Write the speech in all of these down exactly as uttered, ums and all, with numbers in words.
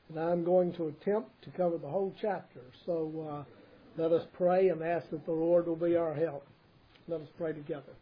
and I'm going to attempt to cover the whole chapter. So uh, let us pray and ask that the Lord will be our help. Let us pray together.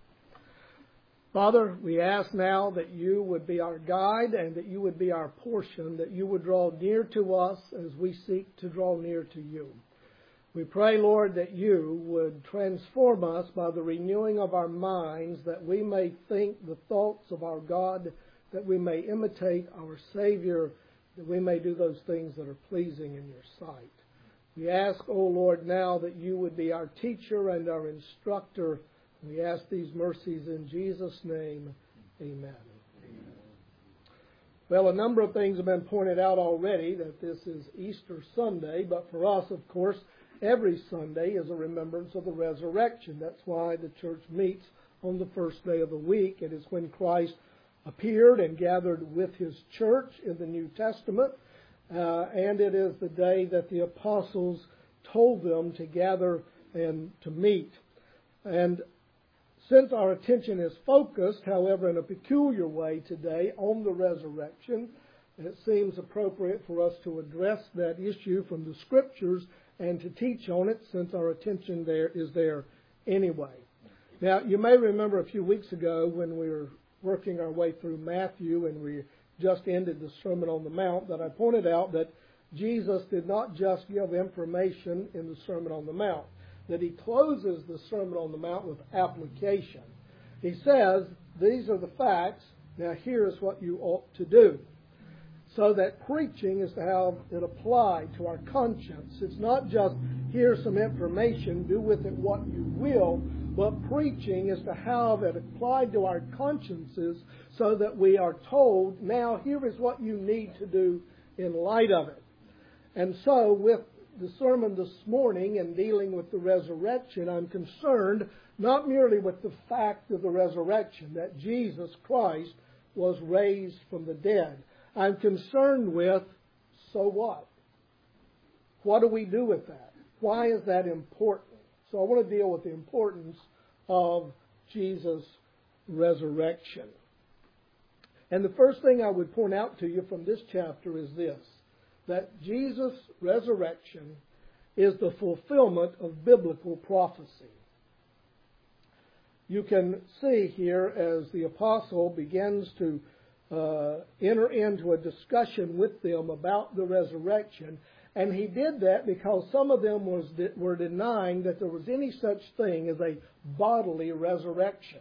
Father, we ask now that you would be our guide and that you would be our portion, that you would draw near to us as we seek to draw near to you. We pray, Lord, that you would transform us by the renewing of our minds, that we may think the thoughts of our God, that we may imitate our Savior, that we may do those things that are pleasing in your sight. We ask, O Lord, now that you would be our teacher and our instructor. We ask these mercies in Jesus' name. Amen. Amen. Well, a number of things have been pointed out already, that this is Easter Sunday, but for us, of course, every Sunday is a remembrance of the resurrection. That's why the church meets on the first day of the week. It is when Christ appeared and gathered with his church in the New Testament, uh, and it is the day that the apostles told them to gather and to meet. And since our attention is focused, however, in a peculiar way today on the resurrection, it seems appropriate for us to address that issue from the Scriptures and to teach on it, since our attention there is there anyway. Now, you may remember a few weeks ago when we were working our way through Matthew and we just ended the Sermon on the Mount, that I pointed out that Jesus did not just give information in the Sermon on the Mount, that he closes the Sermon on the Mount with application. He says, these are the facts, now here's what you ought to do. So that preaching is to have it applied to our conscience. It's not just, here's some information, do with it what you will, but preaching is to have it applied to our consciences so that we are told, now here is what you need to do in light of it. And so with the sermon this morning and dealing with the resurrection, I'm concerned not merely with the fact of the resurrection, that Jesus Christ was raised from the dead. I'm concerned with, so what? What do we do with that? Why is that important? So I want to deal with the importance of Jesus' resurrection. And the first thing I would point out to you from this chapter is this, that Jesus' resurrection is the fulfillment of biblical prophecy. You can see here as the apostle begins to Uh, enter into a discussion with them about the resurrection. And he did that because some of them was de- were denying that there was any such thing as a bodily resurrection.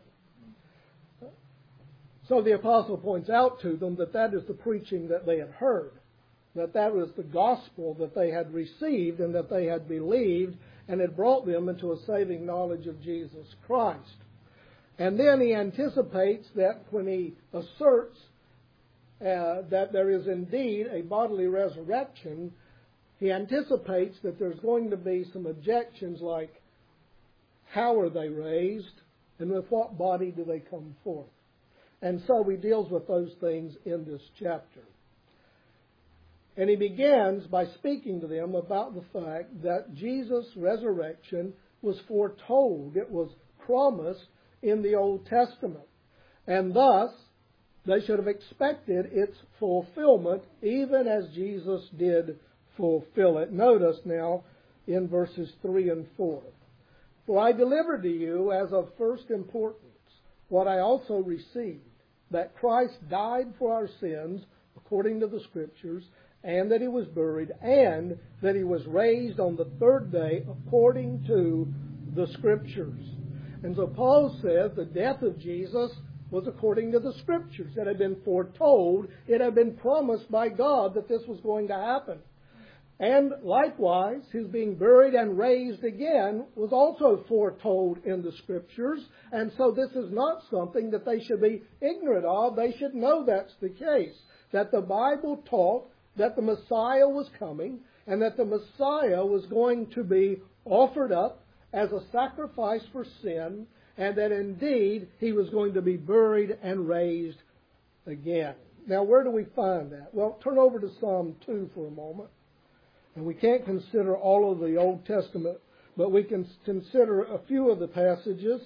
So the apostle points out to them that that is the preaching that they had heard, that that was the gospel that they had received and that they had believed, and had brought them into a saving knowledge of Jesus Christ. And then he anticipates that when he asserts Uh, that there is indeed a bodily resurrection, he anticipates that there's going to be some objections like, how are they raised and with what body do they come forth? And so he deals with those things in this chapter. And he begins by speaking to them about the fact that Jesus' resurrection was foretold. It was promised in the Old Testament. And thus, they should have expected its fulfillment, even as Jesus did fulfill it. Notice now in verses three and four. For I delivered to you as of first importance what I also received, that Christ died for our sins according to the Scriptures, and that he was buried, and that he was raised on the third day according to the Scriptures. And so Paul says the death of Jesus was according to the Scriptures. It had been foretold. It had been promised by God that this was going to happen. And likewise, his being buried and raised again was also foretold in the Scriptures. And so this is not something that they should be ignorant of. They should know that's the case. That the Bible taught that the Messiah was coming, and that the Messiah was going to be offered up as a sacrifice for sin, and that indeed he was going to be buried and raised again. Now, where do we find that? Well, turn over to Psalm two for a moment. And we can't consider all of the Old Testament, but we can consider a few of the passages.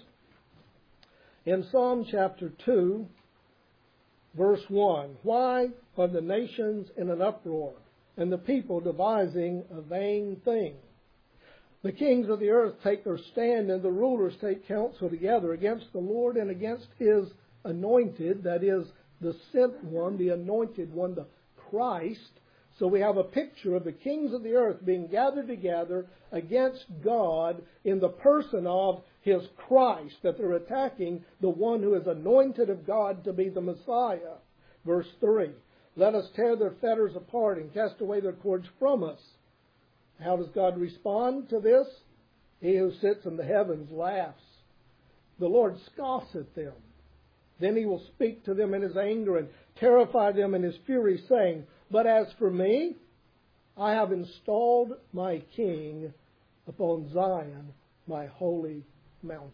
In Psalm chapter two, verse one, why are the nations in an uproar? and the people devising a vain thing. The kings of the earth take their stand, and the rulers take counsel together against the Lord and against His anointed, that is, the sent one, the anointed one, the Christ. So we have a picture of the kings of the earth being gathered together against God in the person of His Christ, that they're attacking the one who is anointed of God to be the Messiah. Verse three, let us tear their fetters apart and cast away their cords from us. How does God respond to this? He who sits in the heavens laughs. The Lord scoffs at them. Then He will speak to them in His anger and terrify them in His fury, saying, but as for me, I have installed my King upon Zion, my holy mountain.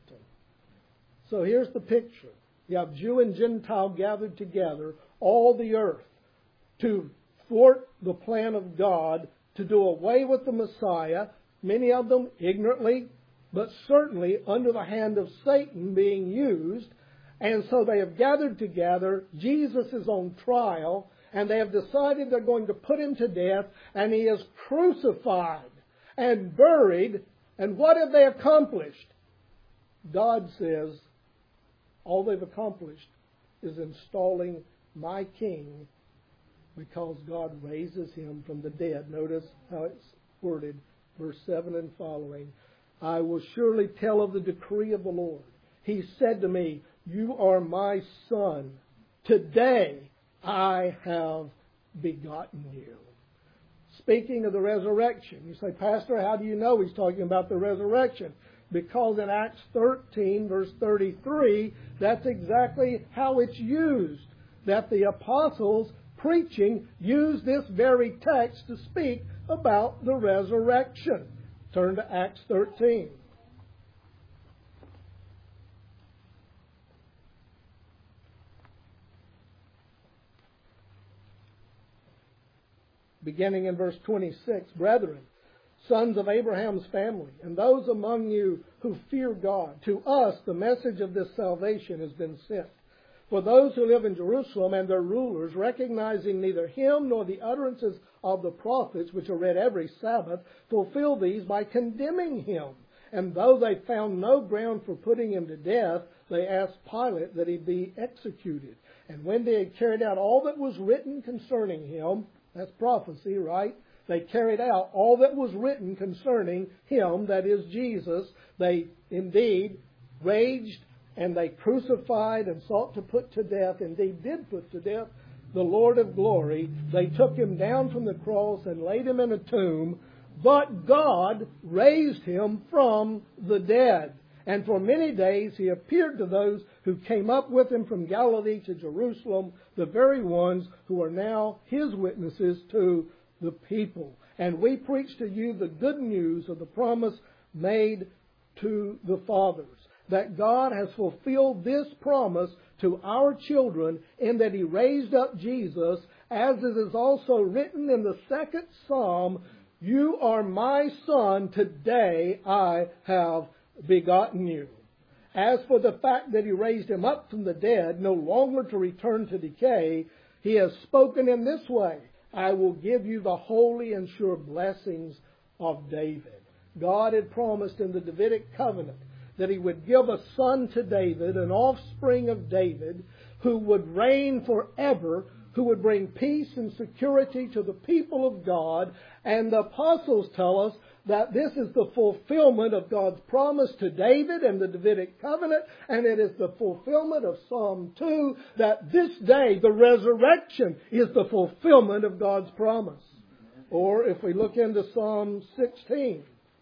So here's the picture. You have Jew and Gentile gathered together, all the earth, to thwart the plan of God, to do away with the Messiah, many of them ignorantly, but certainly under the hand of Satan being used. And so they have gathered together. Jesus is on trial, and they have decided they're going to put Him to death, and He is crucified and buried. And what have they accomplished? God says all they've accomplished is installing my King, because God raises Him from the dead. Notice how it's worded, verse seven and following. I will surely tell of the decree of the Lord. He said to me, you are my son. Today I have begotten you. Speaking of the resurrection, you say, Pastor, how do you know He's talking about the resurrection? Because in Acts thirteen, verse thirty-three, that's exactly how it's used. That the apostles preaching use this very text to speak about the resurrection. Turn to Acts thirteen. Beginning in verse twenty-six, brethren, sons of Abraham's family, and those among you who fear God, to us the message of this salvation has been sent. For those who live in Jerusalem and their rulers, recognizing neither Him nor the utterances of the prophets, which are read every Sabbath, fulfill these by condemning Him. And though they found no ground for putting Him to death, they asked Pilate that He be executed. And when they had carried out all that was written concerning Him, that's prophecy, right? They carried out all that was written concerning Him, that is Jesus. They indeed raged, and they crucified and sought to put to death, indeed did put to death, the Lord of glory. They took Him down from the cross and laid Him in a tomb. But God raised Him from the dead. And for many days He appeared to those who came up with Him from Galilee to Jerusalem, the very ones who are now His witnesses to the people. And we preach to you the good news of the promise made to the fathers, that God has fulfilled this promise to our children in that He raised up Jesus, as it is also written in the second Psalm, you are my son, today I have begotten you. As for the fact that He raised Him up from the dead, no longer to return to decay, He has spoken in this way, I will give you the holy and sure blessings of David. God had promised in the Davidic covenant that He would give a son to David, an offspring of David, who would reign forever, who would bring peace and security to the people of God. And the apostles tell us that this is the fulfillment of God's promise to David and the Davidic covenant, and it is the fulfillment of Psalm two, that this day, the resurrection, is the fulfillment of God's promise. Or if we look into Psalm sixteen,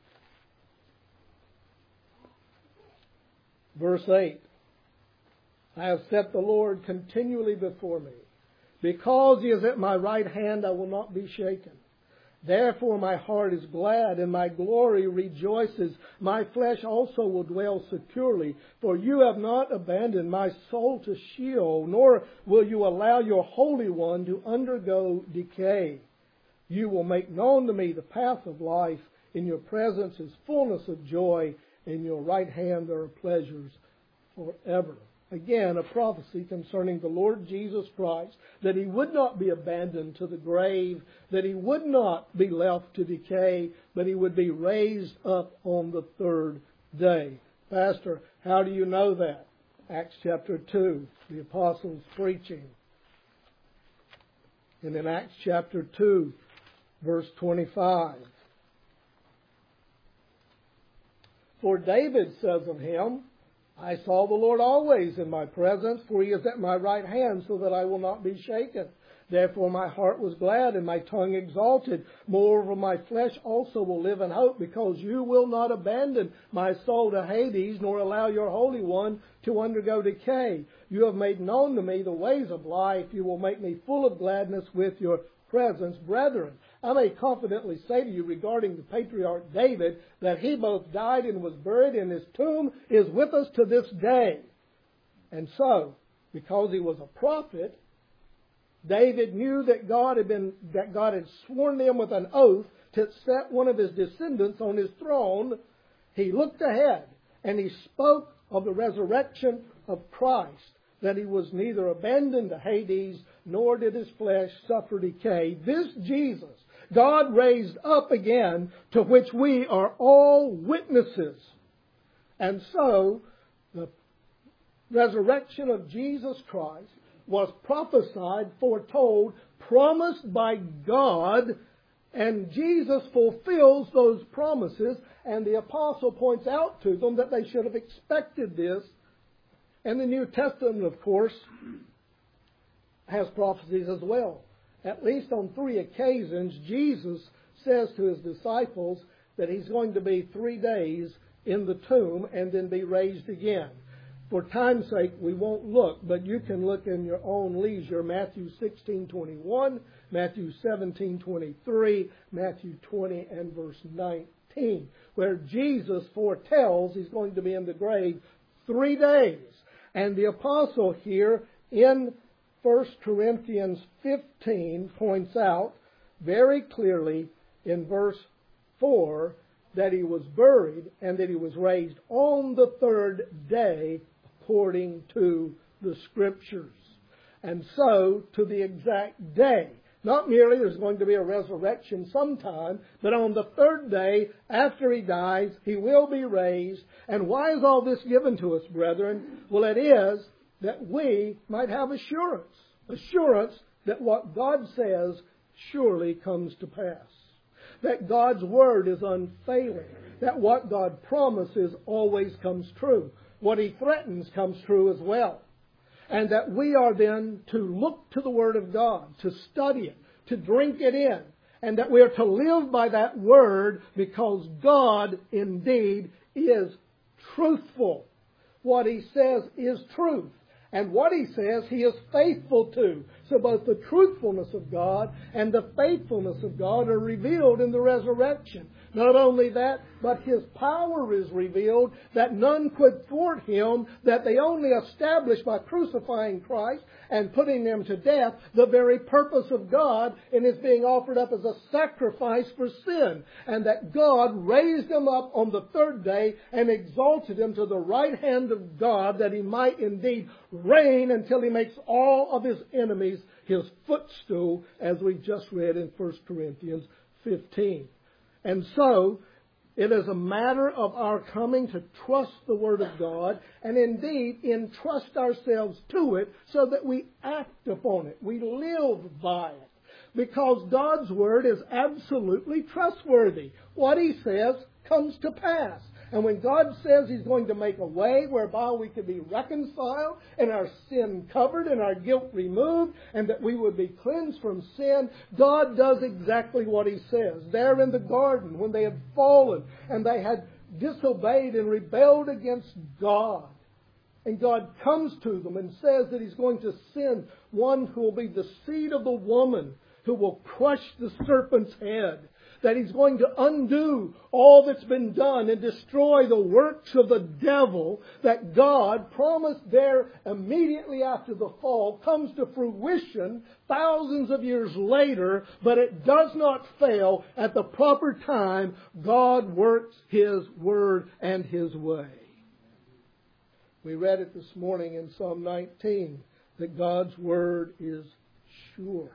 verse eight, I have set the Lord continually before me. Because He is at my right hand, I will not be shaken. Therefore my heart is glad, and my glory rejoices. My flesh also will dwell securely. For you have not abandoned my soul to Sheol, nor will you allow your Holy One to undergo decay. You will make known to me the path of life. In your presence is fullness of joy. In your right hand there are pleasures forever. again, a prophecy concerning the Lord Jesus Christ, that He would not be abandoned to the grave, that He would not be left to decay, but He would be raised up on the third day. Pastor, how do you know that? Acts chapter two, the apostles preaching. And in Acts chapter two, verse twenty-five. For David says of Him, I saw the Lord always in my presence, for He is at my right hand, so that I will not be shaken. Therefore my heart was glad and my tongue exalted. Moreover, my flesh also will live in hope, because you will not abandon my soul to Hades, nor allow your Holy One to undergo decay. You have made known to me the ways of life. You will make me full of gladness with your presence. Brethren, I may confidently say to you regarding the patriarch David, that he both died and was buried, and his tomb is with us to this day. And so, because he was a prophet, David knew that God had been, that God had sworn him with an oath to set one of his descendants on his throne. He looked ahead and he spoke of the resurrection of Christ, that He was neither abandoned to Hades, nor did His flesh suffer decay. This Jesus God raised up again, to which we are all witnesses. And so, the resurrection of Jesus Christ was prophesied, foretold, promised by God, and Jesus fulfills those promises, and the apostle points out to them that they should have expected this. And the New Testament, of course, has prophecies as well. At least on three occasions, Jesus says to His disciples that He's going to be three days in the tomb and then be raised again. For time's sake, we won't look, but you can look in your own leisure. Matthew sixteen twenty-one, Matthew seventeen twenty-three, Matthew twenty and verse nineteen, where Jesus foretells He's going to be in the grave three days. And the apostle here in First Corinthians fifteen points out very clearly in verse four that He was buried and that He was raised on the third day according to the Scriptures. And so, to the exact day. Not merely there's going to be a resurrection sometime, but on the third day after He dies, He will be raised. And why is all this given to us, brethren? Well, it is that we might have assurance. Assurance that what God says surely comes to pass. That God's Word is unfailing. That what God promises always comes true. What He threatens comes true as well. And that we are then to look to the Word of God, to study it, to drink it in. And that we are to live by that Word, because God indeed is truthful. What He says is truth. And what He says, He is faithful to. So both the truthfulness of God and the faithfulness of God are revealed in the resurrection. Not only that, but His power is revealed, that none could thwart Him, that they only established by crucifying Christ and putting Him to death the very purpose of God in His being offered up as a sacrifice for sin. And that God raised Him up on the third day and exalted Him to the right hand of God, that He might indeed reign until He makes all of His enemies His footstool, as we just read in First Corinthians fifteen. And so, it is a matter of our coming to trust the Word of God, and indeed entrust ourselves to it so that we act upon it. We live by it. Because God's Word is absolutely trustworthy. What He says comes to pass. And when God says He's going to make a way whereby we can be reconciled and our sin covered and our guilt removed and that we would be cleansed from sin, God does exactly what He says. There in the garden, when they had fallen and they had disobeyed and rebelled against God, and God comes to them and says that He's going to send one who will be the seed of the woman, who will crush the serpent's head. That He's going to undo all that's been done and destroy the works of the devil, that God promised there immediately after the fall comes to fruition thousands of years later, but it does not fail. At the proper time, God works His word and His way. We read it this morning in Psalm nineteen, that God's Word is sure.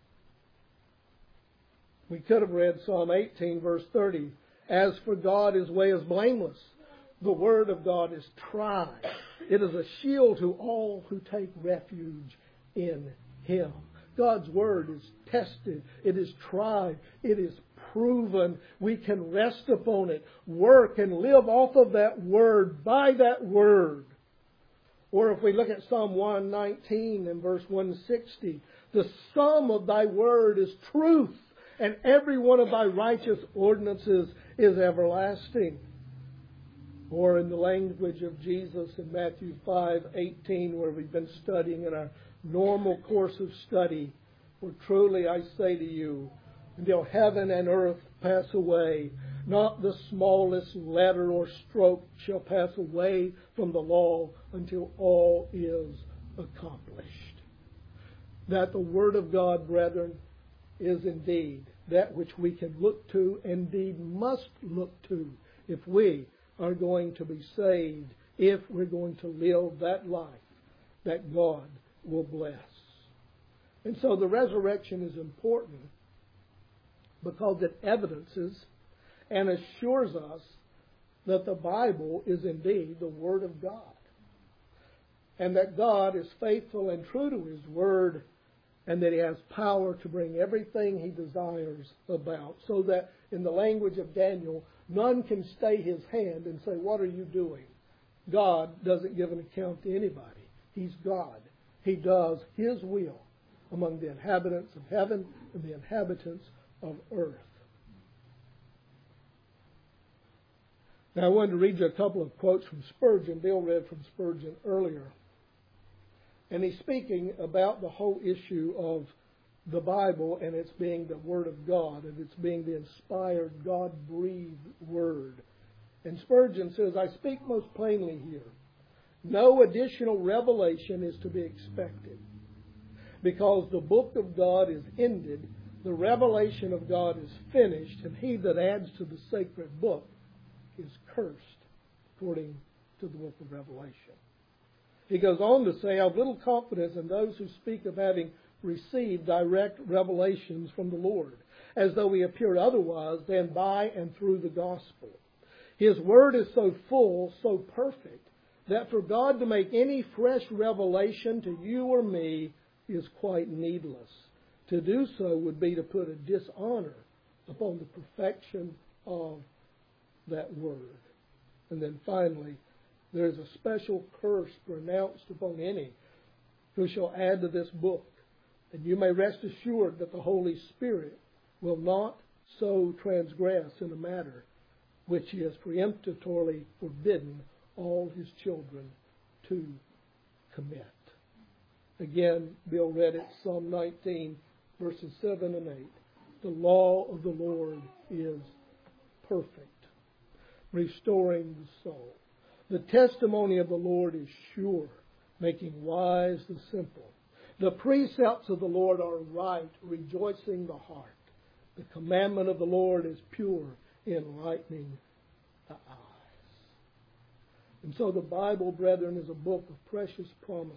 We could have read Psalm eighteen, verse thirty. As for God, His way is blameless. The Word of God is tried. It is a shield to all who take refuge in Him. God's Word is tested. It is tried. It is proven. We can rest upon it, work and live off of that Word, by that Word. Or if we look at Psalm one nineteen and verse one sixty, the sum of Thy Word is truth, and every one of Thy righteous ordinances is everlasting. Or in the language of Jesus in Matthew five eighteen, where we've been studying in our normal course of study, for truly I say to you, until heaven and earth pass away, not the smallest letter or stroke shall pass away from the law until all is accomplished. That the Word of God, brethren, is indeed that which we can look to, indeed must look to, if we are going to be saved, if we're going to live that life that God will bless. And so the resurrection is important because it evidences and assures us that the Bible is indeed the Word of God, and that God is faithful and true to His Word, and that He has power to bring everything He desires about, so that in the language of Daniel, none can stay His hand and say, what are you doing? God doesn't give an account to anybody. He's God. He does His will among the inhabitants of heaven and the inhabitants of earth. Now I wanted to read you a couple of quotes from Spurgeon. Bill read from Spurgeon earlier. And he's speaking about the whole issue of the Bible and its being the Word of God, and its being the inspired, God-breathed Word. And Spurgeon says, I speak most plainly here. No additional revelation is to be expected. Because the book of God is ended, the revelation of God is finished, and he that adds to the sacred book is cursed, according to the book of Revelation. He goes on to say, I have little confidence in those who speak of having received direct revelations from the Lord, as though He appeared otherwise than by and through the gospel. His word is so full, so perfect, that for God to make any fresh revelation to you or me is quite needless. To do so would be to put a dishonor upon the perfection of that word. And then finally, there is a special curse pronounced upon any who shall add to this book. And you may rest assured that the Holy Spirit will not so transgress in a matter which He has preemptorily forbidden all His children to commit. Again, Bill read it, Psalm nineteen, verses seven and eight. The law of the Lord is perfect, restoring the soul. The testimony of the Lord is sure, making wise the simple. The precepts of the Lord are right, rejoicing the heart. The commandment of the Lord is pure, enlightening the eyes. And so the Bible, brethren, is a book of precious promises.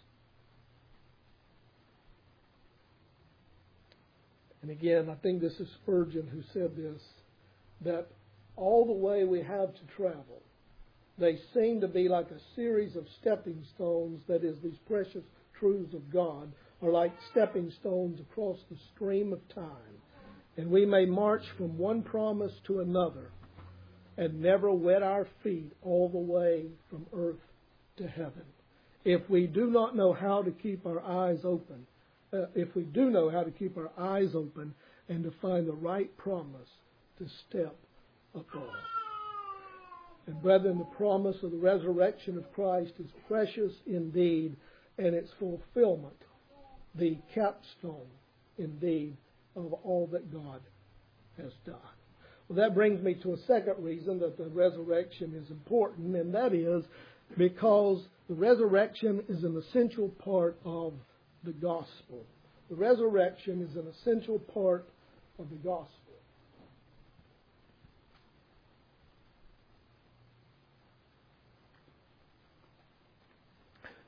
And again, I think this is Spurgeon who said this, that all the way we have to travel, they seem to be like a series of stepping stones, that is, these precious truths of God are like stepping stones across the stream of time. And we may march from one promise to another and never wet our feet all the way from earth to heaven. If we do not know how to keep our eyes open, uh, if we do know how to keep our eyes open and to find the right promise to step upon. And brethren, the promise of the resurrection of Christ is precious indeed, and its fulfillment, the capstone indeed of all that God has done. Well, that brings me to a second reason that the resurrection is important, and that is because the resurrection is an essential part of the gospel. The resurrection is an essential part of the gospel.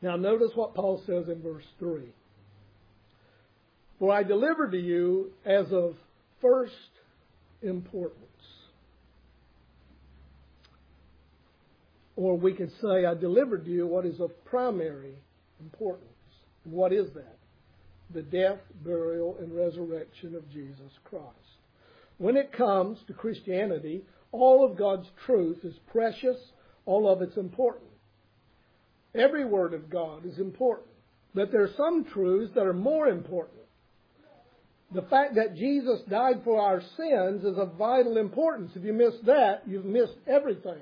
Now notice what Paul says in verse three. For I delivered to you as of first importance. Or we could say, I delivered to you what is of primary importance. What is that? The death, burial, and resurrection of Jesus Christ. When it comes to Christianity, all of God's truth is precious, all of it's important. Every word of God is important. But there are some truths that are more important. The fact that Jesus died for our sins is of vital importance. If you miss that, you've missed everything.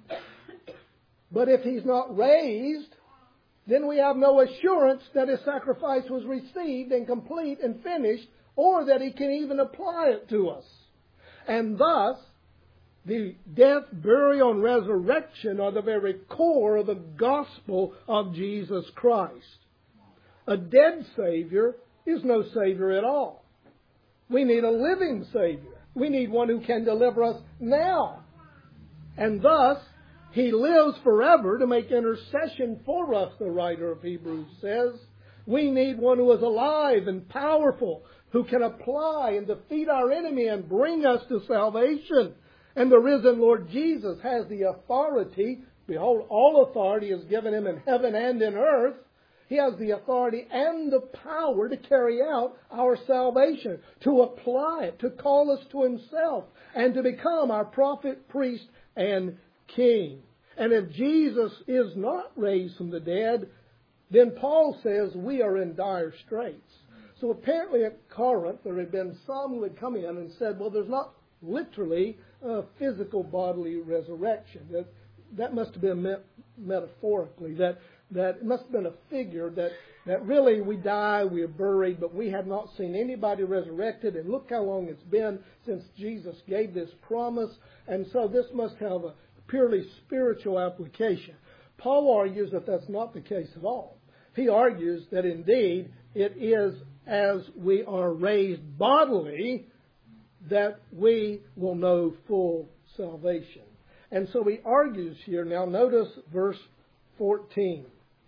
But if He's not raised, then we have no assurance that His sacrifice was received and complete and finished, or that He can even apply it to us. And thus, the death, burial, and resurrection are the very core of the gospel of Jesus Christ. A dead Savior is no Savior at all. We need a living Savior. We need one who can deliver us now. And thus, He lives forever to make intercession for us, the writer of Hebrews says. We need one who is alive and powerful, who can apply and defeat our enemy and bring us to salvation. And the risen Lord Jesus has the authority. Behold, all authority is given Him in heaven and in earth. He has the authority and the power to carry out our salvation, to apply it, to call us to Himself, and to become our prophet, priest, and king. And if Jesus is not raised from the dead, then Paul says we are in dire straits. So apparently at Corinth there had been some who had come in and said, well, there's not literally a physical bodily resurrection. That, that must have been met metaphorically. That, that it must have been a figure that, that really we die, we are buried, but we have not seen anybody resurrected. And look how long it's been since Jesus gave this promise. And so this must have a purely spiritual application. Paul argues that that's not the case at all. He argues that indeed it is as we are raised bodily that we will know full salvation. And so he argues here. Now notice verse fourteen.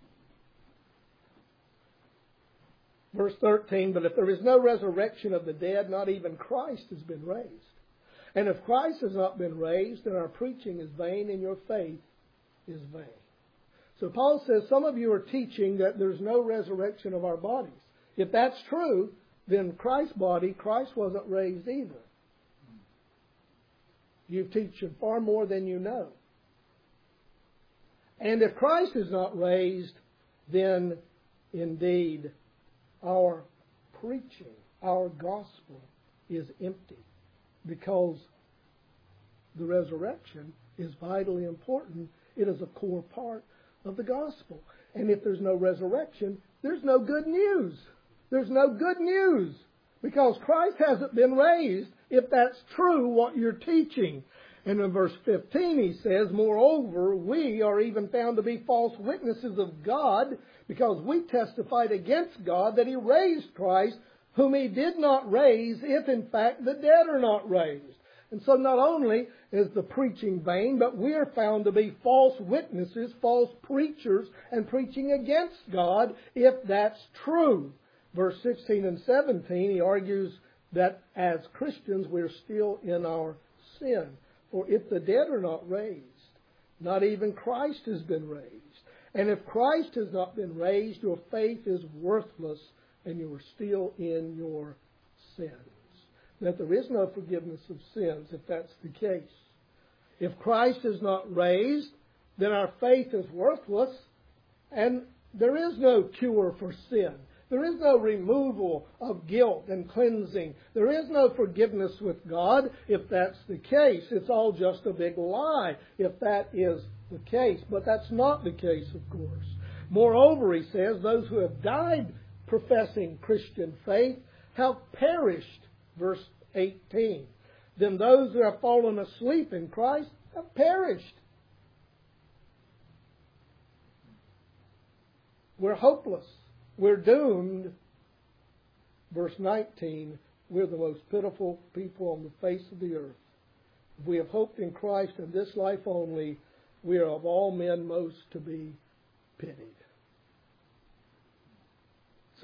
Verse thirteen, but if there is no resurrection of the dead, not even Christ has been raised. And if Christ has not been raised, then our preaching is vain and your faith is vain. So Paul says some of you are teaching that there's no resurrection of our bodies. If that's true, then Christ's body, Christ wasn't raised either. You're teaching far more than you know. And if Christ is not raised, then indeed our preaching, our gospel is empty. Because the resurrection is vitally important. It is a core part of the gospel. And if there's no resurrection, there's no good news. There's no good news. Because Christ hasn't been raised, if that's true what you're teaching. And in verse fifteen he says, moreover, we are even found to be false witnesses of God, because we testified against God that He raised Christ, whom He did not raise, if in fact the dead are not raised. And so not only is the preaching vain, but we are found to be false witnesses, false preachers, and preaching against God, if that's true. Verse sixteen and seventeen, he argues that as Christians we're still in our sin. For if the dead are not raised, not even Christ has been raised. And if Christ has not been raised, your faith is worthless, and you are still in your sins. That there is no forgiveness of sins if that's the case. If Christ is not raised, then our faith is worthless, and there is no cure for sin. There is no removal of guilt and cleansing. There is no forgiveness with God if that's the case. It's all just a big lie if that is the case. But that's not the case, of course. Moreover, he says, those who have died professing Christian faith have perished. Verse eighteen. Then those who have fallen asleep in Christ have perished. We're hopeless. We're doomed. Verse nineteen. We're the most pitiful people on the face of the earth. If we have hoped in Christ in this life only, we are of all men most to be pitied.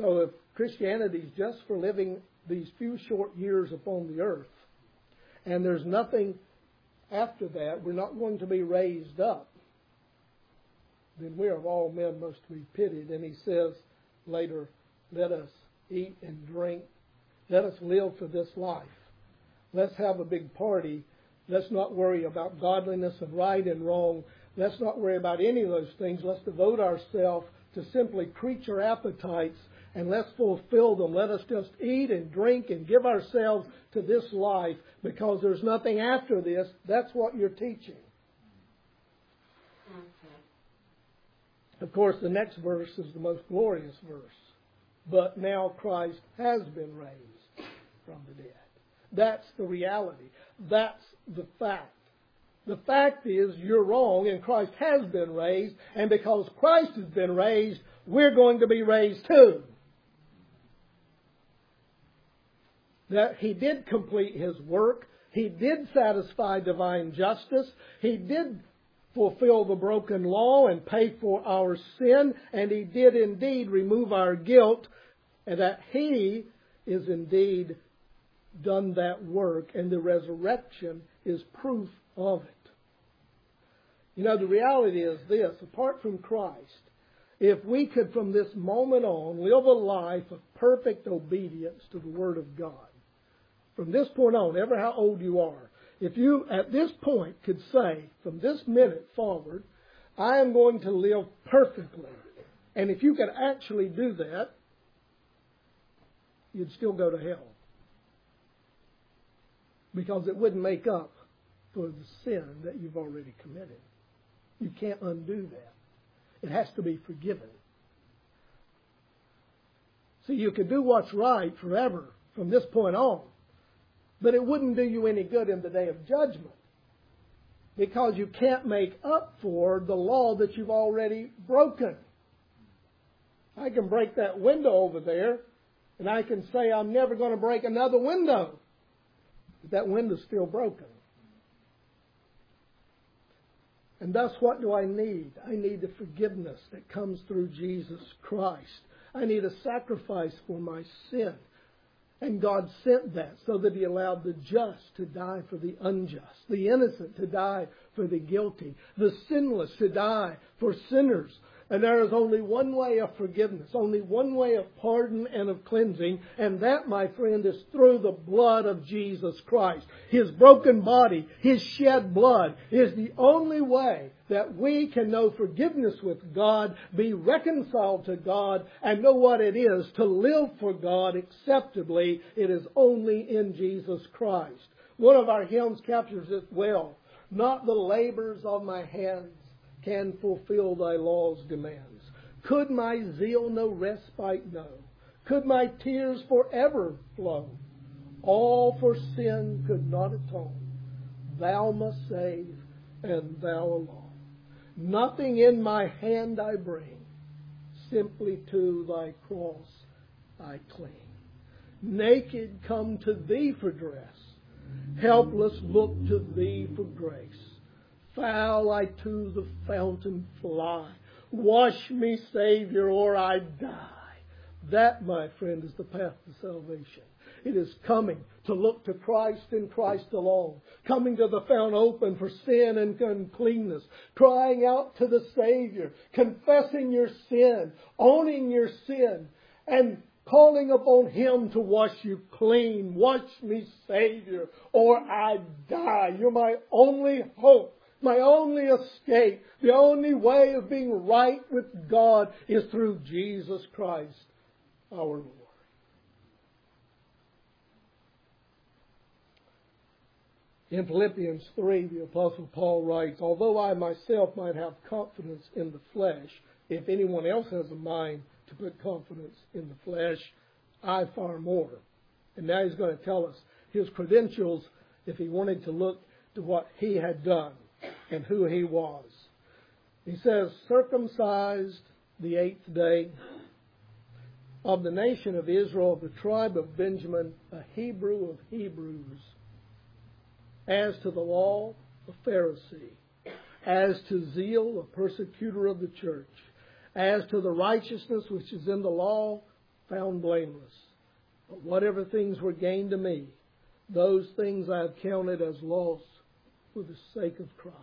So if Christianity is just for living these few short years upon the earth, and there's nothing after that, we're not going to be raised up, then we are of all men most to be pitied. And he says later, let us eat and drink. Let us live for this life. Let's have a big party. Let's not worry about godliness and right and wrong. Let's not worry about any of those things. Let's devote ourselves to simply creature appetites, and let's fulfill them. Let us just eat and drink and give ourselves to this life, because there's nothing after this. That's what you're teaching. Of course, the next verse is the most glorious verse. But now Christ has been raised from the dead. That's the reality. That's the fact. The fact is you're wrong and Christ has been raised. And because Christ has been raised, we're going to be raised too. That He did complete His work. He did satisfy divine justice. He did fulfill the broken law and pay for our sin. And He did indeed remove our guilt. And that He is indeed done that work. And the resurrection is proof of it. You know, the reality is this. Apart from Christ, if we could from this moment on live a life of perfect obedience to the Word of God, from this point on, ever how old you are, if you at this point could say, from this minute forward, I am going to live perfectly. And if you could actually do that, you'd still go to hell. Because it wouldn't make up for the sin that you've already committed. You can't undo that. It has to be forgiven. See, you could do what's right forever from this point on, but it wouldn't do you any good in the day of judgment, because you can't make up for the law that you've already broken. I can break that window over there, and I can say I'm never going to break another window. But that window's still broken. And thus, what do I need? I need the forgiveness that comes through Jesus Christ. I need a sacrifice for my sin. And God sent that so that He allowed the just to die for the unjust, the innocent to die for the guilty, the sinless to die for sinners. And there is only one way of forgiveness, only one way of pardon and of cleansing, and that, my friend, is through the blood of Jesus Christ. His broken body, His shed blood is the only way that we can know forgiveness with God, be reconciled to God, and know what it is to live for God acceptably. It is only in Jesus Christ. One of our hymns captures it well. Not the labors of my hands can fulfill thy law's demands. Could my zeal no respite know? Could my tears forever flow? All for sin could not atone. Thou must save, and thou alone. Nothing in my hand I bring, simply to thy cross I cling. Naked come to thee for dress, helpless look to thee for grace. Foul I to the fountain fly. Wash me, Savior, or I die. That, my friend, is the path to salvation. It is coming to look to Christ and Christ alone. Coming to the fount open for sin and uncleanness. Crying out to the Savior. Confessing your sin. Owning your sin. And calling upon Him to wash you clean. Wash me, Savior, or I die. You're my only hope. My only escape, the only way of being right with God is through Jesus Christ, our Lord. In Philippians three, the Apostle Paul writes, although I myself might have confidence in the flesh, if anyone else has a mind to put confidence in the flesh, I far more. And now he's going to tell us his credentials if he wanted to look to what he had done and who he was. He says, circumcised the eighth day, of the nation of Israel, of the tribe of Benjamin, a Hebrew of Hebrews, as to the law, a Pharisee, as to zeal, a persecutor of the church, as to the righteousness which is in the law, found blameless. But whatever things were gained to me, those things I have counted as loss for the sake of Christ.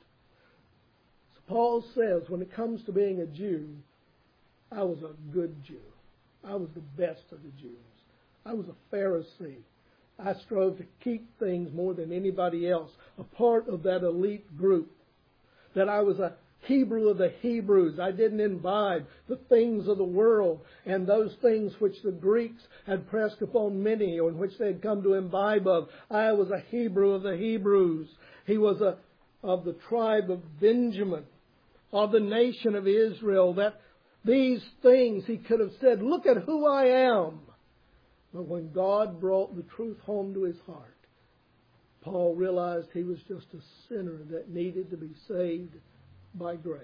So Paul says, when it comes to being a Jew, I was a good Jew. I was the best of the Jews. I was a Pharisee. I strove to keep things more than anybody else, a part of that elite group. That I was a Hebrew of the Hebrews. I didn't imbibe the things of the world and those things which the Greeks had pressed upon many or in which they had come to imbibe of. I was a Hebrew of the Hebrews. He was a, of the tribe of Benjamin, of the nation of Israel. That these things he could have said, look at who I am. But when God brought the truth home to his heart, Paul realized he was just a sinner that needed to be saved by grace.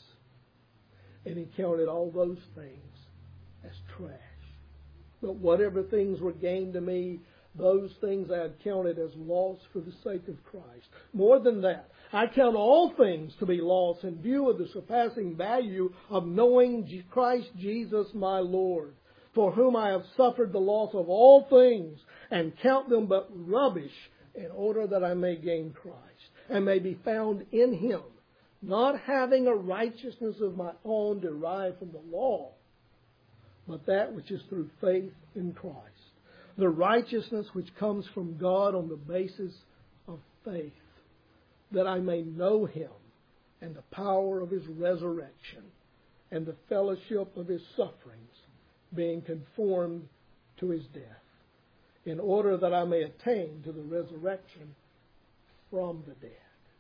And he counted all those things as trash. But whatever things were gained to me, those things I had counted as loss for the sake of Christ. More than that, I count all things to be loss in view of the surpassing value of knowing Christ Jesus my Lord, for whom I have suffered the loss of all things, and count them but rubbish, in order that I may gain Christ, and may be found in Him, not having a righteousness of my own derived from the law, but that which is through faith in Christ. The righteousness which comes from God on the basis of faith, that I may know Him and the power of His resurrection and the fellowship of His sufferings, being conformed to His death, in order that I may attain to the resurrection from the dead.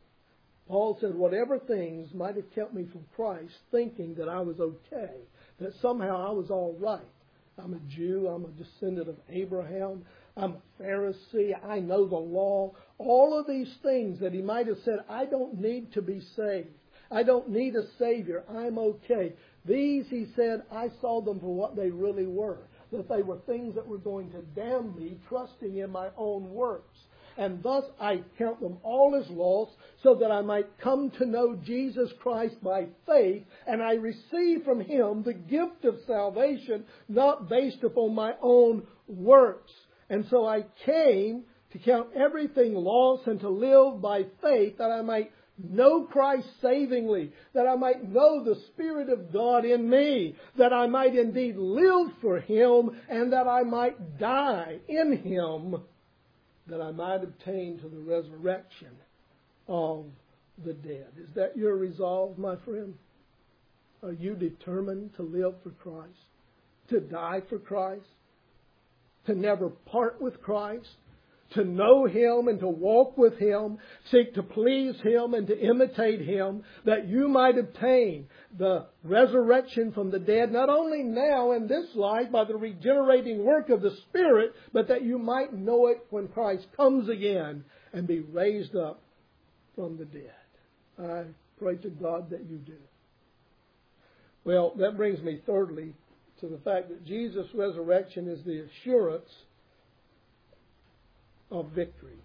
Paul said, whatever things might have kept me from Christ, thinking that I was okay, that somehow I was all right. I'm a Jew, I'm a descendant of Abraham, I'm a Pharisee, I know the law. All of these things that he might have said, I don't need to be saved. I don't need a Savior. I'm okay. These, he said, I saw them for what they really were. That they were things that were going to damn me, trusting in my own works. And thus I count them all as loss, so that I might come to know Jesus Christ by faith, and I receive from Him the gift of salvation, not based upon my own works. And so I came to count everything loss and to live by faith, that I might know Christ savingly, that I might know the Spirit of God in me, that I might indeed live for Him, and that I might die in Him, that I might obtain to the resurrection of the dead. Is that your resolve, my friend? Are you determined to live for Christ? To die for Christ? To never part with Christ? To know Him and to walk with Him, seek to please Him and to imitate Him, that you might obtain the resurrection from the dead, not only now in this life by the regenerating work of the Spirit, but that you might know it when Christ comes again and be raised up from the dead. I pray to God that you do. Well, that brings me thirdly to the fact that Jesus' resurrection is the assurance of victory.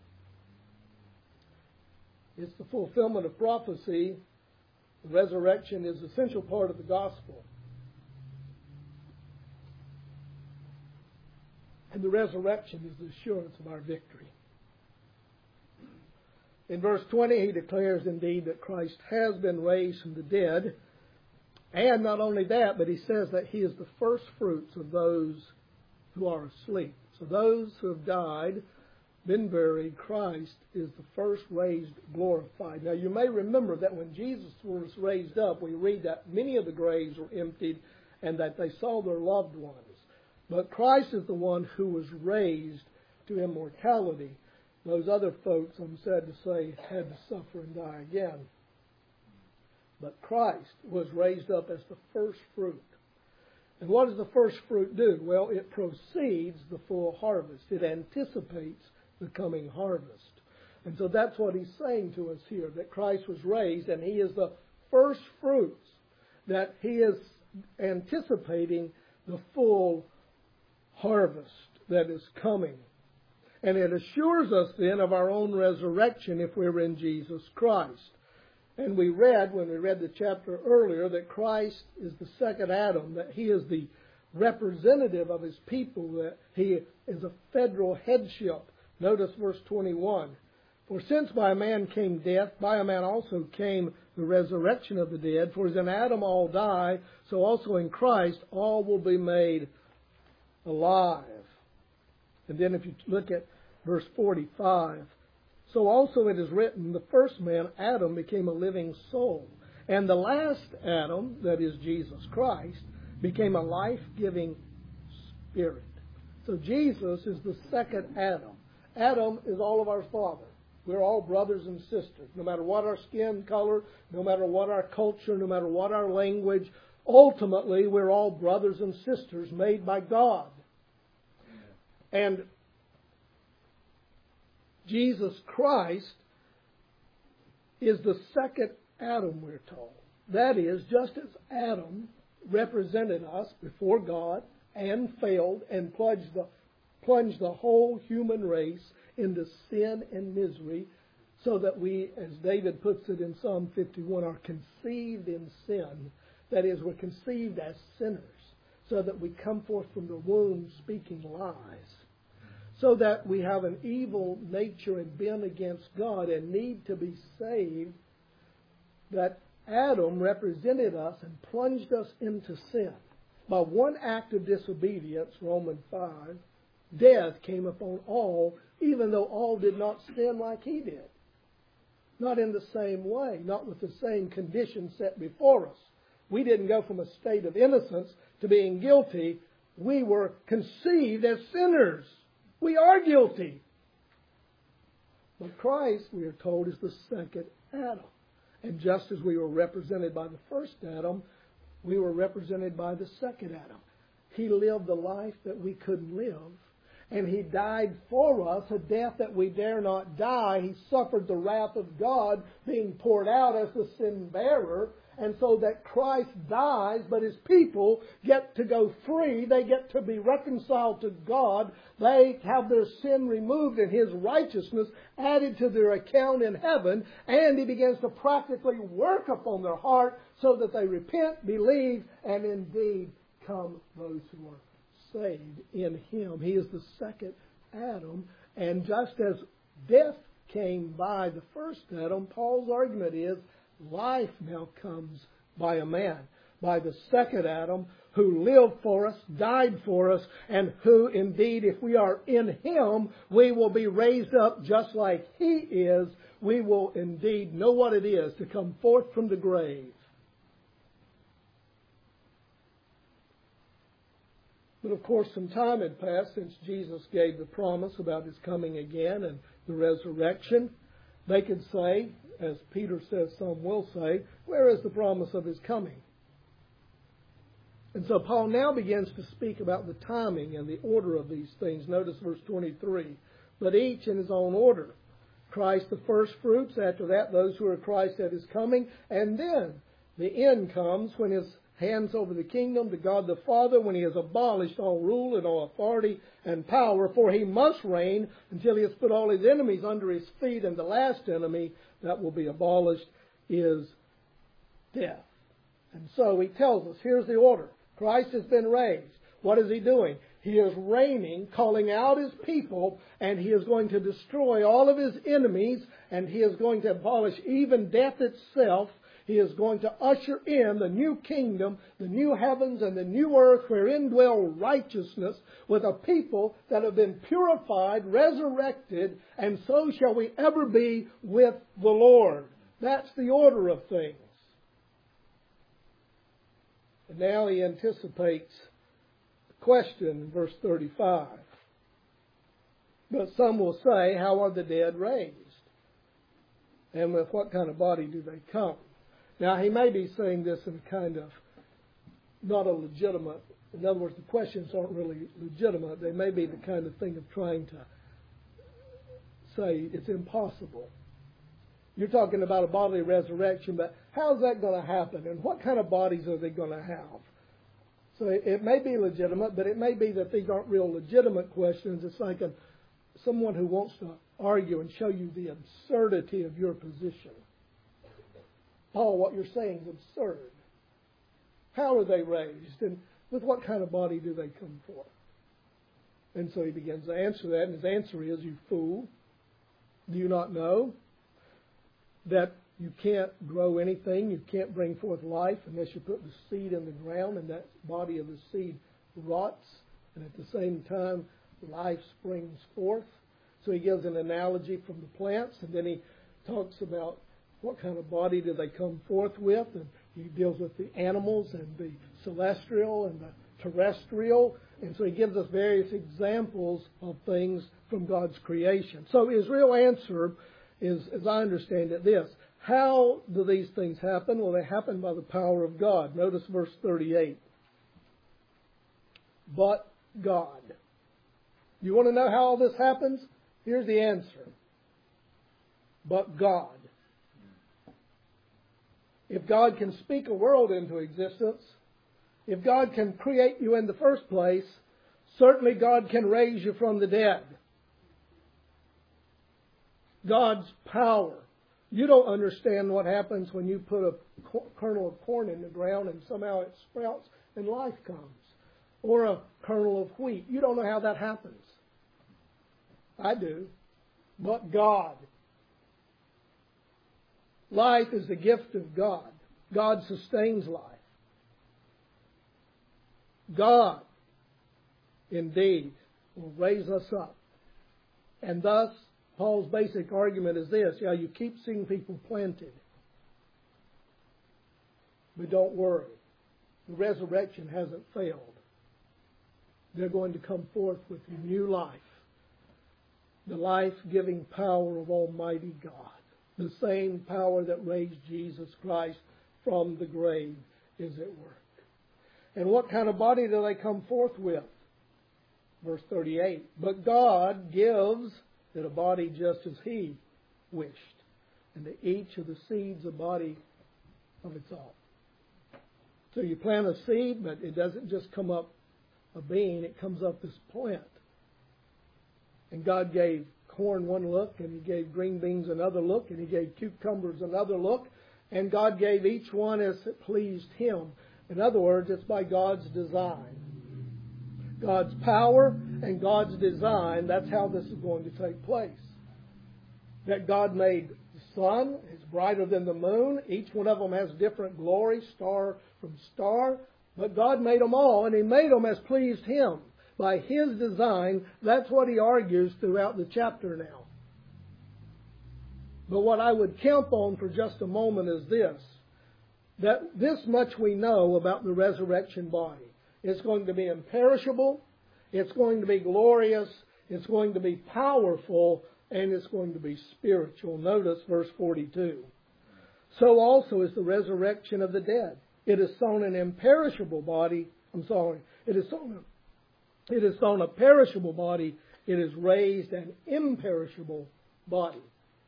It's the fulfillment of prophecy. The resurrection is an essential part of the gospel. And the resurrection is the assurance of our victory. In verse twenty, he declares indeed that Christ has been raised from the dead. And not only that, but he says that He is the first fruits of those who are asleep. So those who have died, been buried, Christ is the first raised, glorified. Now you may remember that when Jesus was raised up, we read that many of the graves were emptied and that they saw their loved ones. But Christ is the one who was raised to immortality. Those other folks, I'm sad to say, had to suffer and die again. But Christ was raised up as the first fruit. And what does the first fruit do? Well, it precedes the full harvest. It anticipates the coming harvest. And so that's what he's saying to us here, that Christ was raised and He is the first fruits, that He is anticipating the full harvest that is coming. And it assures us then of our own resurrection if we're in Jesus Christ. And we read, when we read the chapter earlier, that Christ is the second Adam, that He is the representative of his people, that he is a federal headship. Notice verse twenty-one. For since by a man came death, by a man also came the resurrection of the dead. For as in Adam all die, so also in Christ all will be made alive. And then if you look at verse forty-five, so also it is written, the first man, Adam, became a living soul. And the last Adam, that is Jesus Christ, became a life-giving spirit. So Jesus is the second Adam. Adam is all of our Father. We're all brothers and sisters. No matter what our skin color, no matter what our culture, no matter what our language, ultimately we're all brothers and sisters made by God. And Jesus Christ is the second Adam, we're told. That is, just as Adam represented us before God and failed and plunged the, plunged the whole human race into sin and misery, so that we, as David puts it in Psalm fifty-one, are conceived in sin. That is, we're conceived as sinners, so that we come forth from the womb speaking lies. So that we have an evil nature and bent against God and need to be saved, that Adam represented us and plunged us into sin. By one act of disobedience, Romans five, death came upon all, even though all did not sin like he did. Not in the same way, not with the same conditions set before us. We didn't go from a state of innocence to being guilty. We were conceived as sinners. We are guilty. But Christ, we are told, is the second Adam. And just as we were represented by the first Adam, we were represented by the second Adam. He lived the life that we couldn't live. And He died for us, a death that we dare not die. He suffered the wrath of God being poured out as the sin bearer. And so that Christ dies, but His people get to go free. They get to be reconciled to God. They have their sin removed and His righteousness added to their account in heaven. And He begins to practically work upon their heart so that they repent, believe, and indeed come those who are saved in Him. He is the second Adam. And just as death came by the first Adam, Paul's argument is life now comes by a man, by the second Adam, who lived for us, died for us, and who indeed, if we are in Him, we will be raised up just like He is. We will indeed know what it is to come forth from the grave. But of course, some time had passed since Jesus gave the promise about His coming again and the resurrection. They could say, as Peter says, some will say, where is the promise of His coming? And so Paul now begins to speak about the timing and the order of these things. Notice verse twenty-three. But each in his own order. Christ the first fruits, after that those who are Christ at His coming, and then the end comes when His hands over the kingdom to God the Father, when He has abolished all rule and all authority and power, for He must reign until He has put all His enemies under His feet, and the last enemy that will be abolished is death. And so He tells us, here's the order. Christ has been raised. What is He doing? He is reigning, calling out His people, and He is going to destroy all of His enemies, and He is going to abolish even death itself. He is going to usher in the new kingdom, the new heavens and the new earth wherein dwell righteousness, with a people that have been purified, resurrected, and so shall we ever be with the Lord. That's the order of things. And now he anticipates the question in verse thirty-five. But some will say, how are the dead raised? And with what kind of body do they come? Now, he may be saying this in a kind of not a legitimate, in other words, the questions aren't really legitimate. They may be the kind of thing of trying to say it's impossible. You're talking about a bodily resurrection, but how's that going to happen? And what kind of bodies are they going to have? So it, it may be legitimate, but it may be that these aren't real legitimate questions. It's like a, someone who wants to argue and show you the absurdity of your position. Paul, what you're saying is absurd. How are they raised? And with what kind of body do they come forth? And so he begins to answer that, and his answer is, you fool, do you not know that you can't grow anything, you can't bring forth life unless you put the seed in the ground, and that body of the seed rots, and at the same time life springs forth? So he gives an analogy from the plants, and then he talks about what kind of body do they come forth with, and he deals with the animals and the celestial and the terrestrial, and so he gives us various examples of things from God's creation. So his real answer is, as I understand it, this. How do these things happen? Well, they happen by the power of God. Notice verse thirty-eight. But God. You want to know how all this happens? Here's the answer. But God. If God can speak a world into existence, if God can create you in the first place, certainly God can raise you from the dead. God's power. You don't understand what happens when you put a kernel of corn in the ground and somehow it sprouts and life comes. Or a kernel of wheat. You don't know how that happens. I do. But God. Life is the gift of God. God sustains life. God, indeed, will raise us up. And thus, Paul's basic argument is this. Yeah, you keep seeing people planted. But don't worry. The resurrection hasn't failed. They're going to come forth with new life. The life-giving power of Almighty God. The same power that raised Jesus Christ from the grave is at work. And what kind of body do they come forth with? Verse thirty-eight. But God gives it a body just as He wished. And to each of the seeds a body of its own. So you plant a seed, but it doesn't just come up a bean. It comes up this plant. And God gave corn one look, and He gave green beans another look, and He gave cucumbers another look, and God gave each one as it pleased Him. In other words, it's by God's design. God's power and God's design, that's how this is going to take place. That God made the sun, it's brighter than the moon. Each one of them has different glory, star from star. But God made them all, and He made them as pleased Him. By His design, that's what he argues throughout the chapter now. But what I would camp on for just a moment is this. That this much we know about the resurrection body. It's going to be imperishable, it's going to be glorious, it's going to be powerful, and it's going to be spiritual. Notice verse forty-two. So also is the resurrection of the dead. It is sown an imperishable body. I'm sorry. It is sown a, it is sown a perishable body. It is raised an imperishable body.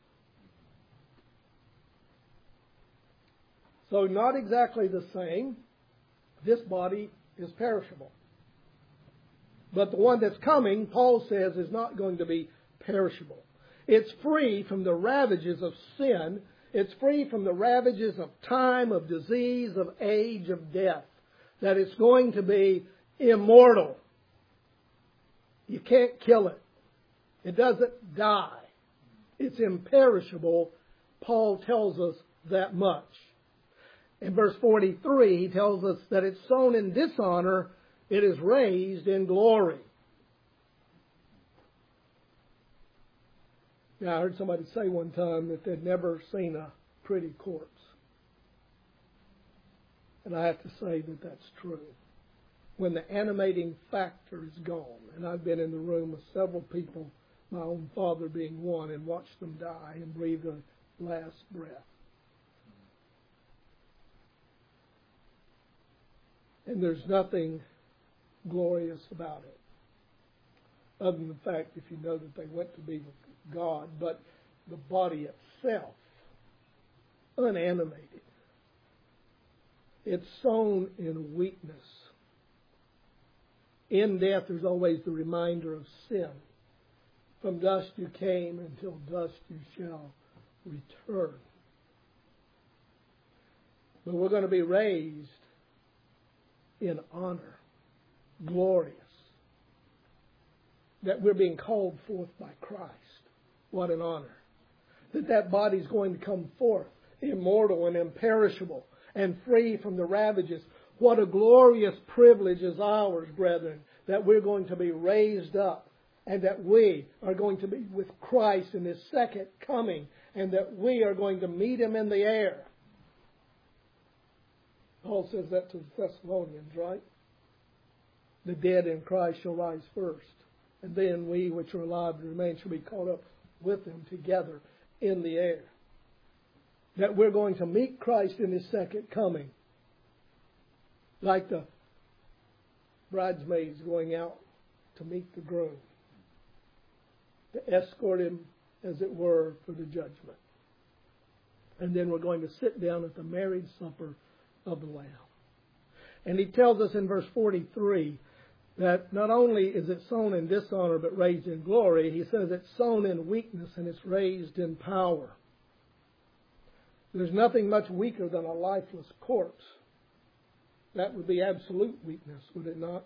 So not exactly the same. This body is perishable. But the one that's coming, Paul says, is not going to be perishable. It's free from the ravages of sin. It's free from the ravages of time, of disease, of age, of death. That it's going to be immortal. You can't kill it. It doesn't die. It's imperishable. Paul tells us that much. In verse forty-three, he tells us that it's sown in dishonor, it is raised in glory. Now, I heard somebody say one time that they'd never seen a pretty corpse. And I have to say that that's true. When the animating factor is gone, and I've been in the room with several people, my own father being one, and watched them die and breathe the last breath. And there's nothing glorious about it. Other than the fact, if you know that they went to be with God, but the body itself, unanimated. It's sown in weakness. In death, there's always the reminder of sin. From dust you came, until dust you shall return. But we're going to be raised in honor. glorious. That we're being called forth by Christ. What an honor. That that body's going to come forth immortal and imperishable and free from the ravages. What a glorious privilege is ours, brethren, that we're going to be raised up and that we are going to be with Christ in His second coming and that we are going to meet Him in the air. Paul says that to the Thessalonians, right? The dead in Christ shall rise first, and then we which are alive and remain shall be caught up with Him together in the air. That we're going to meet Christ in His second coming. Like the bridesmaids going out to meet the groom. To escort him, as it were, for the judgment. And then we're going to sit down at the marriage supper of the Lamb. And he tells us in verse forty-three that not only is it sown in dishonor but raised in glory, he says it's sown in weakness and it's raised in power. There's nothing much weaker than a lifeless corpse. That would be absolute weakness, would it not?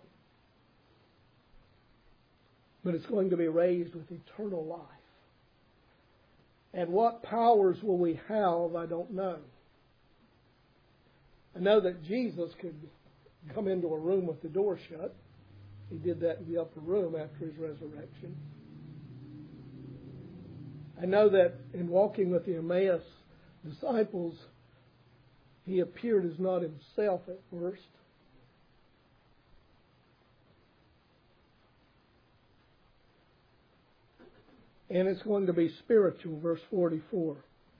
But it's going to be raised with eternal life. And what powers will we have, I don't know. I know that Jesus could come into a room with the door shut. He did that in the upper room after His resurrection. I know that in walking with the Emmaus disciples, He appeared as not Himself at first. And it's going to be spiritual, verse forty-four.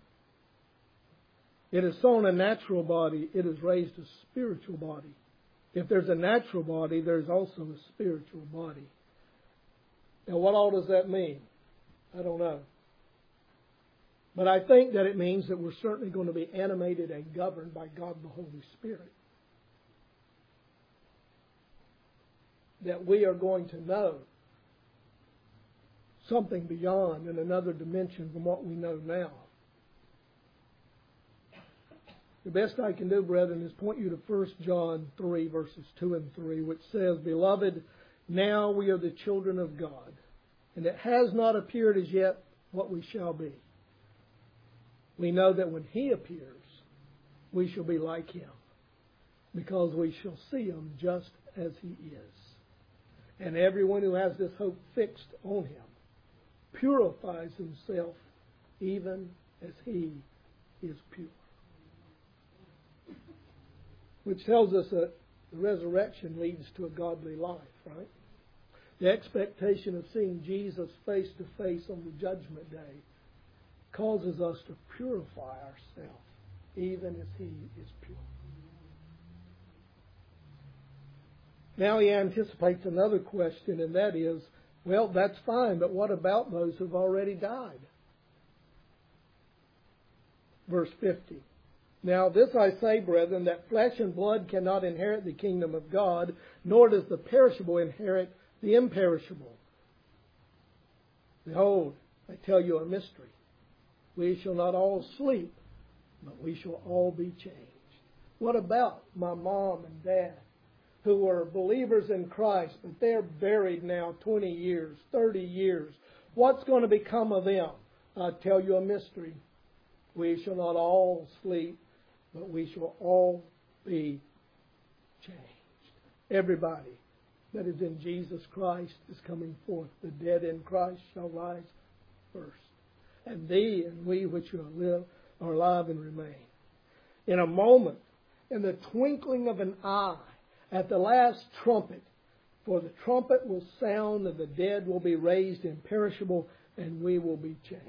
It is sown a natural body, it is raised a spiritual body. If there's a natural body, there's also a spiritual body. Now, what all does that mean? I don't know. But I think that it means that we're certainly going to be animated and governed by God the Holy Spirit. That we are going to know something beyond in another dimension from what we know now. The best I can do, brethren, is point you to First John three, verses two and three, which says, Beloved, now we are the children of God, and it has not appeared as yet what we shall be. We know that when He appears, we shall be like Him, because we shall see Him just as He is. And everyone who has this hope fixed on Him purifies himself even as He is pure. Which tells us that the resurrection leads to a godly life, right? The expectation of seeing Jesus face to face on the judgment day causes us to purify ourselves, even as He is pure. Now he anticipates another question, and that is, well, that's fine, but what about those who've already died? Verse fifty. Now this I say, brethren, that flesh and blood cannot inherit the kingdom of God, nor does the perishable inherit the imperishable. Behold, I tell you a mystery. We shall not all sleep, but we shall all be changed. What about my mom and dad who were believers in Christ, but they're buried now twenty years, thirty years? What's going to become of them? I tell you a mystery. We shall not all sleep, but we shall all be changed. Everybody that is in Jesus Christ is coming forth. The dead in Christ shall rise first. And thee and we which are live are alive and remain. In a moment, in the twinkling of an eye, at the last trumpet, for the trumpet will sound and the dead will be raised imperishable and we will be changed.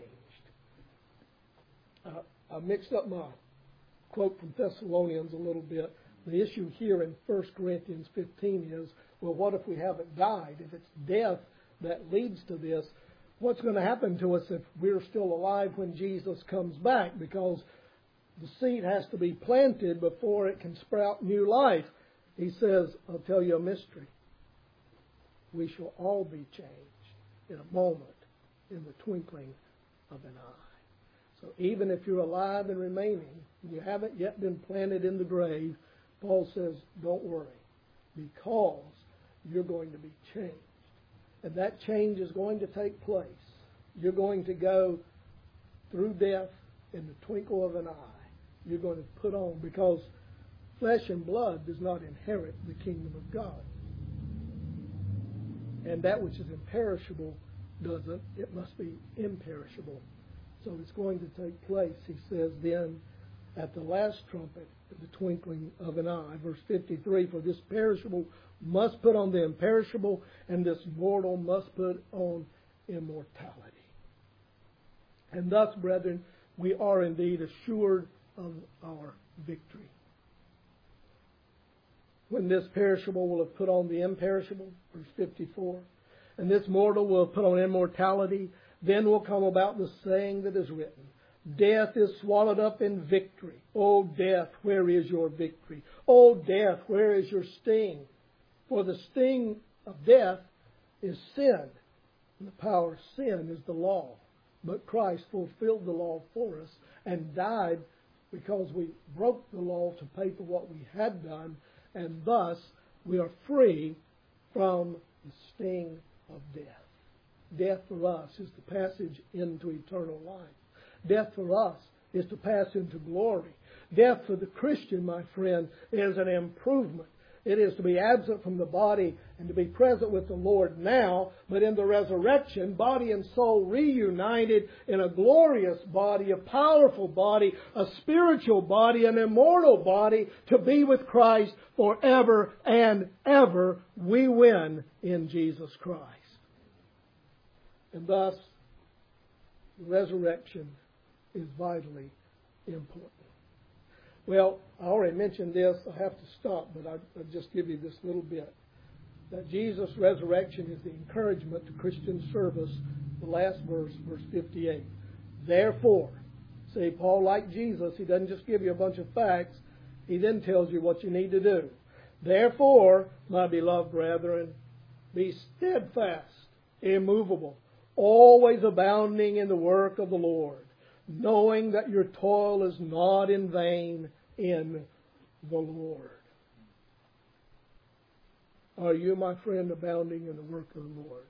Uh, I mixed up my quote from Thessalonians a little bit. The issue here in First Corinthians fifteen is, well, what if we haven't died? If it's death that leads to this, what's going to happen to us if we're still alive when Jesus comes back? Because the seed has to be planted before it can sprout new life. He says, I'll tell you a mystery. We shall all be changed in a moment, in the twinkling of an eye. So even if you're alive and remaining, and you haven't yet been planted in the grave, Paul says, don't worry, because you're going to be changed. And that change is going to take place. You're going to go through death in the twinkle of an eye. You're going to put on, because flesh and blood does not inherit the kingdom of God. And that which is imperishable doesn't. It must be imperishable. So it's going to take place, he says then, at the last trumpet, at the twinkling of an eye. Verse fifty-three, for this perishable must put on the imperishable, and this mortal must put on immortality. And thus, brethren, we are indeed assured of our victory. When this perishable will have put on the imperishable, verse fifty-four, and this mortal will have put on immortality, then will come about the saying that is written, death is swallowed up in victory. O death, where is your victory? O death, where is your sting? For the sting of death is sin, and the power of sin is the law. But Christ fulfilled the law for us and died because we broke the law to pay for what we had done, and thus we are free from the sting of death. Death for us is the passage into eternal life. Death for us is to pass into glory. Death for the Christian, my friend, is an improvement. It is to be absent from the body and to be present with the Lord now, but in the resurrection, body and soul reunited in a glorious body, a powerful body, a spiritual body, an immortal body, to be with Christ forever and ever. We win in Jesus Christ. And thus, the resurrection is vitally important. Well, I already mentioned this. I have to stop, but I'll, I'll just give you this little bit. That Jesus' resurrection is the encouragement to Christian service. The last verse, verse fifty-eight. Therefore, see, Paul, like Jesus, he doesn't just give you a bunch of facts. He then tells you what you need to do. Therefore, my beloved brethren, be steadfast, immovable, always abounding in the work of the Lord, knowing that your toil is not in vain in the Lord. Are you, my friend, abounding in the work of the Lord?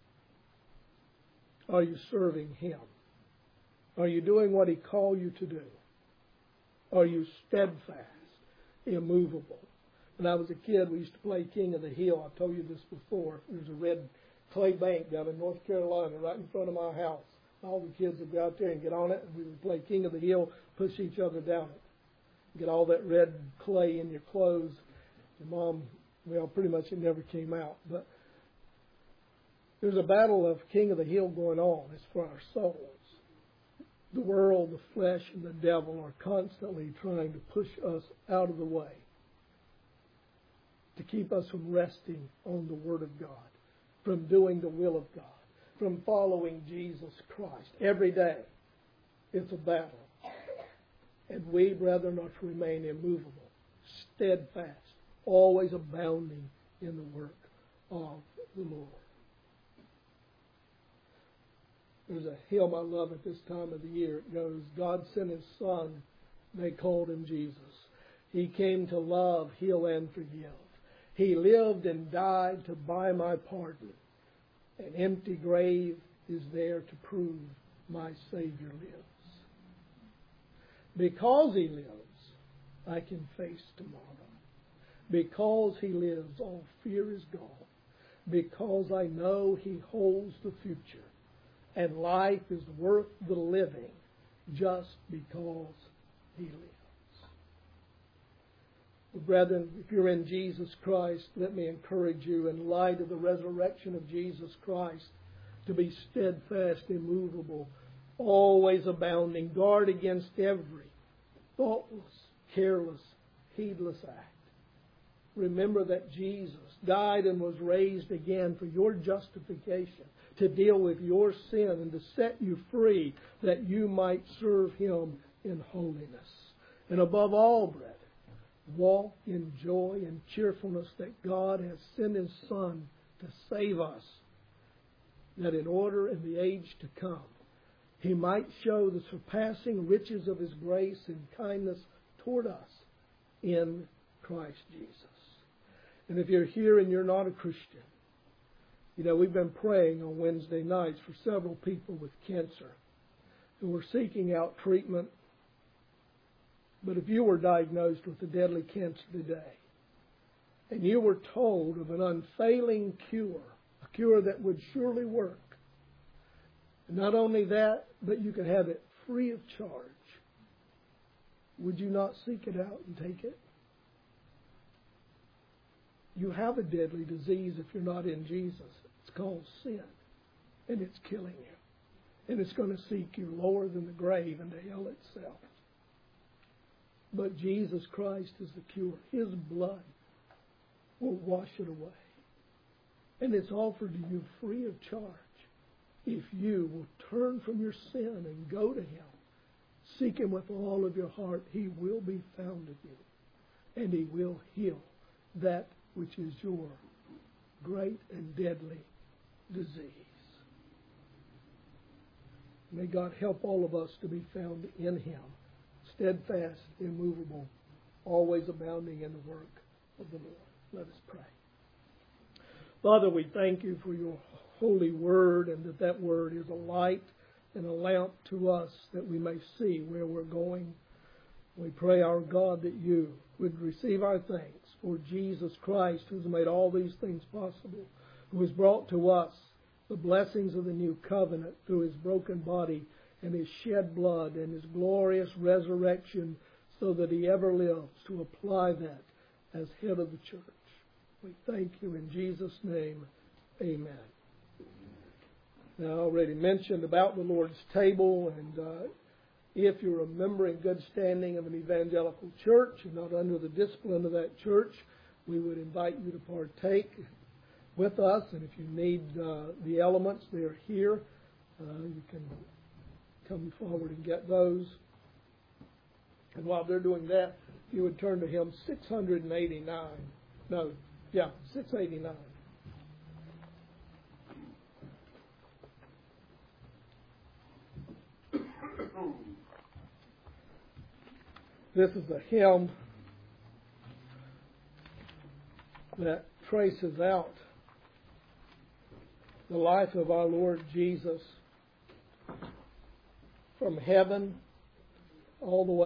Are you serving Him? Are you doing what He called you to do? Are you steadfast, immovable? When I was a kid, we used to play King of the Hill. I've told you this before. There's a red clay bank down in North Carolina right in front of my house. All the kids would go out there and get on it, and we would play King of the Hill, push each other down it. Get all that red clay in your clothes. Your mom, well, pretty much it never came out. But there's a battle of King of the Hill going on. It's for our souls. The world, the flesh, and the devil are constantly trying to push us out of the way, to keep us from resting on the Word of God, from doing the will of God, from following Jesus Christ. Every day, it's a battle. And we, brethren, are to remain immovable, steadfast, always abounding in the work of the Lord. There's a hymn I love at this time of the year. It goes, God sent His Son, they called Him Jesus. He came to love, heal, and forgive. He lived and died to buy my pardon. An empty grave is there to prove my Savior lives. Because He lives, I can face tomorrow. Because He lives, all fear is gone. Because I know He holds the future. And life is worth the living just because He lives. Well, brethren, if you're in Jesus Christ, let me encourage you, in light of the resurrection of Jesus Christ, to be steadfast, immovable, always abounding. Guard against every thoughtless, careless, heedless act. Remember that Jesus died and was raised again for your justification, to deal with your sin and to set you free that you might serve Him in holiness. And above all, brethren, walk in joy and cheerfulness that God has sent His Son to save us, that in order in the age to come, He might show the surpassing riches of His grace and kindness toward us in Christ Jesus. And if you're here and you're not a Christian, you know, we've been praying on Wednesday nights for several people with cancer who are seeking out treatment. But if you were diagnosed with a deadly cancer today, and you were told of an unfailing cure, a cure that would surely work, and not only that, but you could have it free of charge, would you not seek it out and take it? You have a deadly disease if you're not in Jesus. It's called sin, and it's killing you. And it's going to seek you lower than the grave into hell itself. But Jesus Christ is the cure. His blood will wash it away. And it's offered to you free of charge. If you will turn from your sin and go to Him, seek Him with all of your heart, He will be found of you. And He will heal that which is your great and deadly disease. May God help all of us to be found in Him, steadfast, immovable, always abounding in the work of the Lord. Let us pray. Father, we thank you for your holy word, and that that word is a light and a lamp to us, that we may see where we're going. We pray, our God, that you would receive our thanks for Jesus Christ, who's made all these things possible, who has brought to us the blessings of the new covenant through His broken body and His shed blood and His glorious resurrection, so that He ever lives to apply that as head of the church. We thank you in Jesus' name. Amen. Now, I already mentioned about the Lord's table, and uh, if you're a member in good standing of an evangelical church and not under the discipline of that church, we would invite you to partake with us. And if you need uh, the elements, they're here. Uh, you can come forward and get those. And while they're doing that, you would turn to hymn six eighty-nine. No, yeah, six eighty-nine. This is a hymn that traces out the life of our Lord Jesus from heaven all the way